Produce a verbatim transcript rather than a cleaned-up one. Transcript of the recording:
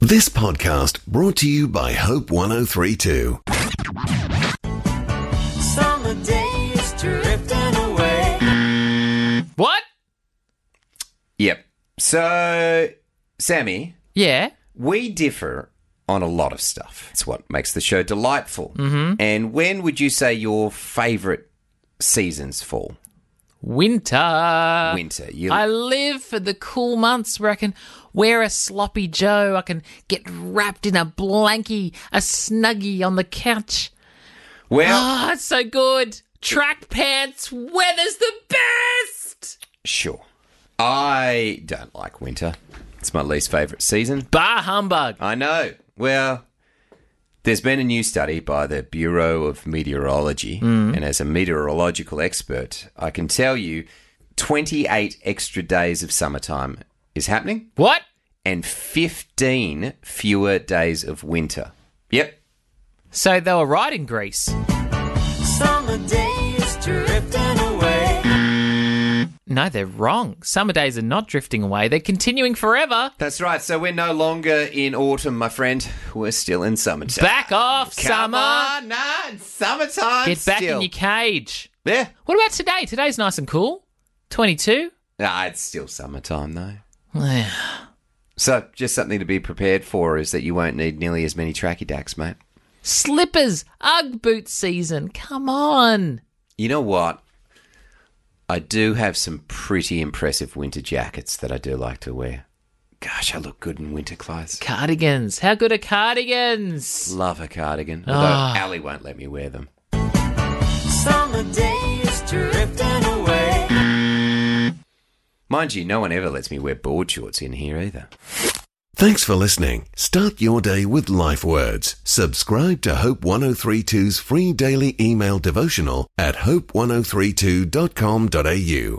This podcast brought to you by Hope one oh three two. Summer days drifting away. What? Yep. So, Sammy, Yeah. we differ on a lot of stuff. It's what makes the show delightful. Mm-hmm. And when would you say your favourite seasons fall? Winter. Winter. You... I live for the cool months where I can wear a sloppy Joe. I can get wrapped in a blankie, a snuggie on the couch. Well, Ah, it's so good. Track pants. Weather's the best. sure. I don't like winter. It's my least favourite season. Bah humbug. I know. Well, there's been a new study by the Bureau of Meteorology, and as a meteorological expert, I can tell you twenty-eight extra days of summertime is happening What? and fifteen fewer days of winter. Yep. So they were right in Greece. Summer days drifting away. No, they're wrong. Summer days are not drifting away. They're continuing forever. That's right. So we're no longer in autumn, my friend. We're still in summertime. Back off, Come summer. on, nah, it's summertime Get back still. in your cage. Yeah. What about today? Today's nice and cool. twenty-two. Nah, it's still summertime, though. So, just something to be prepared for is that you won't need nearly as many tracky dacks, mate. Slippers. Ugg boot season. Come on. You know what? I do have some pretty impressive winter jackets that I do like to wear. Gosh, I look good in winter clothes. Cardigans. How good are cardigans? Love a cardigan, although Ah. Ali won't let me wear them. Summer days drifting away. Mind you, no one ever lets me wear board shorts in here either. Thanks for listening. Start your day with life words. Subscribe to Hope one oh three two's free daily email devotional at hope one oh three two dot com dot a u.